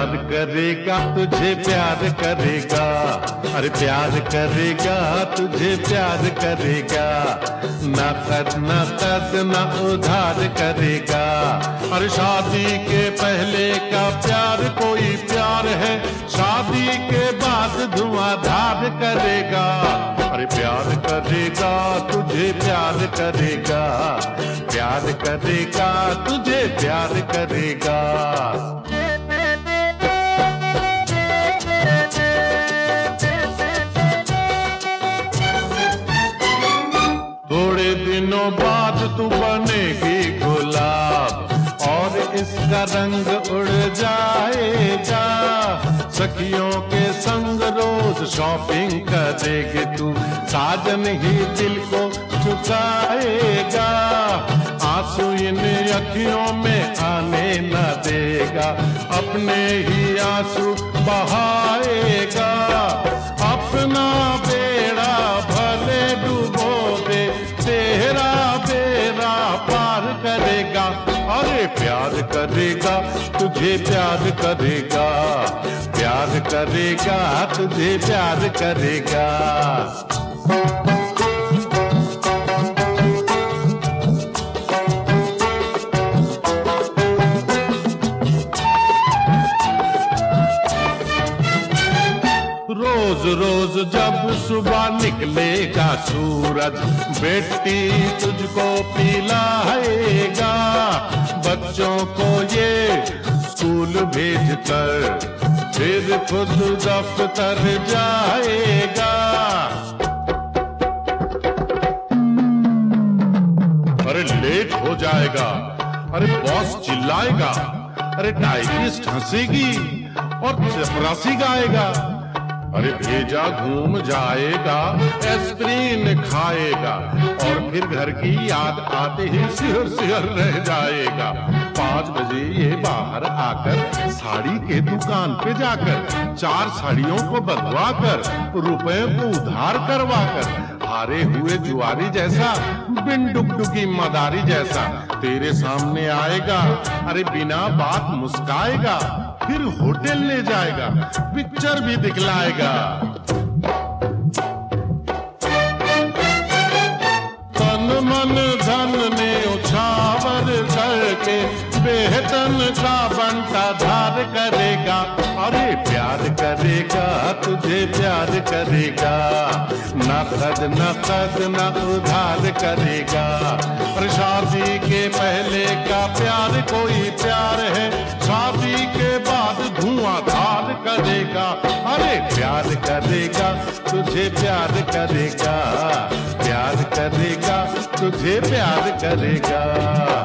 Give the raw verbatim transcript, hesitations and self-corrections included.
प्यार करेगा तुझे प्यार करेगा, अरे प्यार करेगा तुझे प्यार करेगा, ना कद ना कद ना उधार करेगा। अरे शादी के पहले का प्यार कोई प्यार है, शादी के बाद धुआंधार करेगा। अरे प्यार करेगा तुझे प्यार करेगा, प्यार करेगा तुझे प्यार करेगा। थोड़े दिनों बाद तू बनेगी गुलाब और इसका रंग उड़ जाएगा। सखियों के संग रोज शॉपिंग करेगी तू, साजन ही दिल को चुकाएगा। आंसू इन अखियों में आने न देगा, अपने ही आंसू बहाएगा। अपना बेड़ा भले डुबो दे, तेरा बेड़ा पार करेगा। अरे प्यार करेगा तुझे प्यार करेगा, प्यार करेगा तुझे प्यार करेगा। रोज रोज जब सुबह निकलेगा सूरज, बेटी तुझको पिलाएगा। बच्चों को ये स्कूल भेज कर फिर खुद दफ्तर जाएगा। अरे लेट हो जाएगा, अरे बॉस चिल्लाएगा, अरे टाइपिस्ट हंसेगी और चपरासी गाएगा। अरे भेजा घूम जाएगा, एस्प्रीन खाएगा और फिर घर की याद आते ही सिहर सिहर रह जाएगा। पाँच बजे ये बाहर आकर साड़ी के दुकान पे जाकर चार साड़ियों को बदलवा कर रुपए को उधार करवा कर हारे हुए जुआरी जैसा, बिन डुगडुगी मदारी जैसा तेरे सामने आएगा। अरे बिना बात मुस्काएगा, फिर होटल ले जाएगा, पिक्चर भी दिखलाएगा। तन मन धन में उछावर करके बेहतन का बंटा धार करेगा। अरे प्यार करेगा तुझे प्यार करेगा, ना कद ना कद ना उधार करेगा। और शादी के पहले का प्यार कोई प्यार है, शादी के बाद धुआंधार करेगा। अरे प्यार करेगा तुझे प्यार करेगा, प्यार करेगा तुझे प्यार करेगा।